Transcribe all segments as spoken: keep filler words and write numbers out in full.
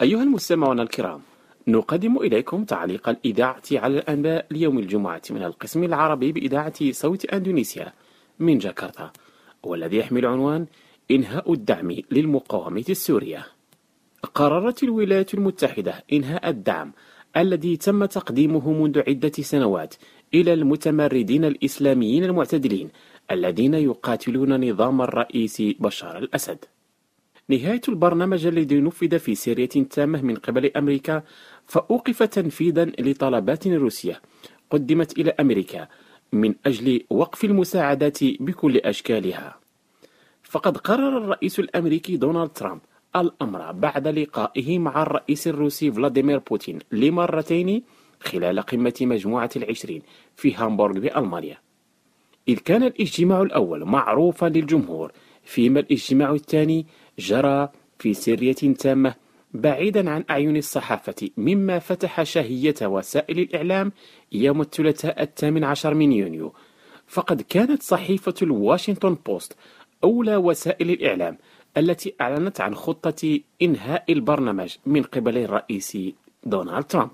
أيها المستمعون الكرام، نقدم إليكم تعليق الإذاعة على الأنباء ليوم الجمعة من القسم العربي بإذاعة صوت أندونيسيا من جاكرتا، والذي يحمل عنوان إنهاء الدعم للمقاومة السورية. قررت الولايات المتحدة إنهاء الدعم الذي تم تقديمه منذ عدة سنوات إلى المتمردين الإسلاميين المعتدلين الذين يقاتلون نظام الرئيس بشار الأسد. نهاية البرنامج الذي نفذ في سرية تامة من قبل أمريكا فأوقف تنفيذا لطلبات روسية قدمت إلى أمريكا من أجل وقف المساعدات بكل أشكالها. فقد قرر الرئيس الأمريكي دونالد ترامب الأمر بعد لقائه مع الرئيس الروسي فلاديمير بوتين لمرتين خلال قمة مجموعة العشرين في هامبورغ بألمانيا، إذ كان الاجتماع الأول معروفا للجمهور، فيما الاجتماع الثاني جرى في سرية تامة بعيدا عن أعين الصحافة، مما فتح شهية وسائل الإعلام يوم الثلاثاء الثامن عشر من يونيو. فقد كانت صحيفة الواشنطن بوست أولى وسائل الإعلام التي أعلنت عن خطة إنهاء البرنامج من قبل الرئيس دونالد ترامب.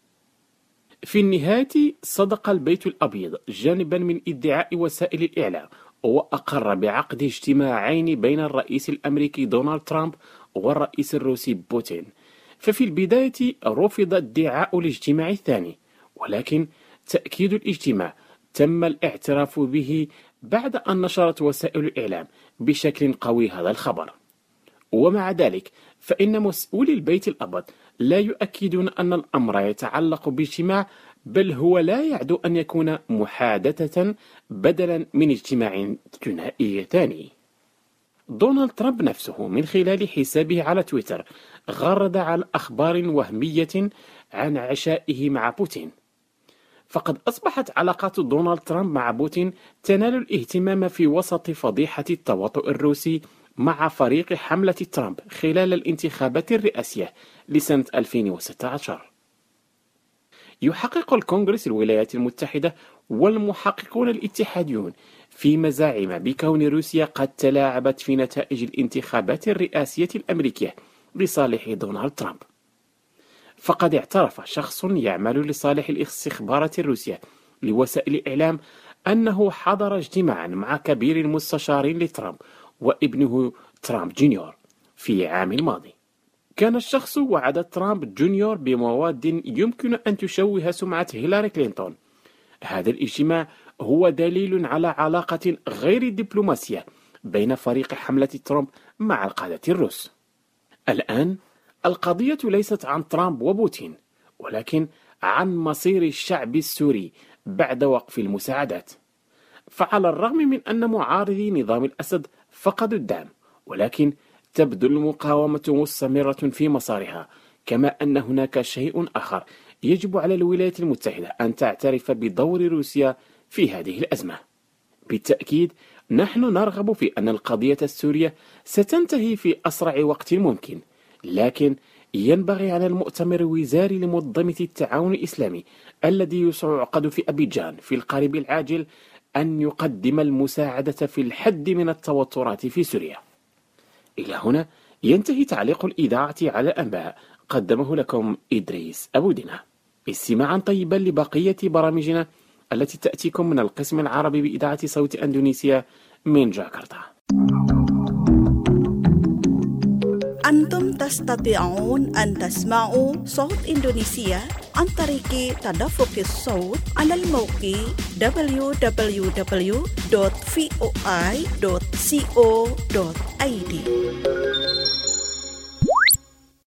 في النهاية صدق البيت الأبيض جانبا من ادعاء وسائل الإعلام، وأقر بعقد اجتماعين بين الرئيس الأمريكي دونالد ترامب والرئيس الروسي بوتين. ففي البداية رفض ادعاء الاجتماع الثاني، ولكن تأكيد الاجتماع تم الاعتراف به بعد أن نشرت وسائل الإعلام بشكل قوي هذا الخبر. ومع ذلك فإن مسؤولي البيت الأبيض لا يؤكدون أن الأمر يتعلق باجتماع، بل هو لا يعدو أن يكون محادثة بدلا من اجتماع ثنائي ثاني. دونالد ترامب نفسه من خلال حسابه على تويتر غرد على أخبار وهمية عن عشائه مع بوتين. فقد أصبحت علاقات دونالد ترامب مع بوتين تنال الاهتمام في وسط فضيحة التواطؤ الروسي مع فريق حملة ترامب خلال الانتخابات الرئاسية لسنة ألفين وستة عشر. يحقق الكونغرس الولايات المتحدة والمحققون الاتحاديون في مزاعم بكون روسيا قد تلاعبت في نتائج الانتخابات الرئاسية الأمريكية لصالح دونالد ترامب. فقد اعترف شخص يعمل لصالح الاستخبارات الروسية لوسائل الإعلام أنه حضر اجتماعا مع كبير المستشارين لترامب وابنه ترامب جونيور في عام الماضي. كان الشخص وعد ترامب جونيور بمواد يمكن أن تشوه سمعة هيلاري كلينتون. هذا الاجتماع هو دليل على علاقة غير دبلوماسية بين فريق حملة ترامب مع القادة الروس. الآن القضية ليست عن ترامب وبوتين، ولكن عن مصير الشعب السوري بعد وقف المساعدات. فعلى الرغم من أن معارضي نظام الأسد فقدوا الدعم، ولكن تبدو المقاومة مستمرة في مسارها. كما أن هناك شيء آخر يجب على الولايات المتحدة أن تعترف بدور روسيا في هذه الأزمة. بالتأكيد نحن نرغب في أن القضية السورية ستنتهي في أسرع وقت ممكن، لكن ينبغي على المؤتمر الوزاري لمنظمة التعاون الإسلامي الذي سيعقد في أبيجان في القريب العاجل أن يقدم المساعدة في الحد من التوترات في سوريا. إلى هنا ينتهي تعليق الإذاعة على الأنباء، قدمه لكم إدريس أبو دينا. استماعا طيبا لبقية برامجنا التي تأتيكم من القسم العربي بإذاعة صوت أندونيسيا من جاكرتا. أنتم تستطيعون أن تسمعوا صوت إندونيسيا عن طريق تدفق الصوت على الموقع دبليو دبليو دبليو دوت في او اي دوت كو دوت اي دي.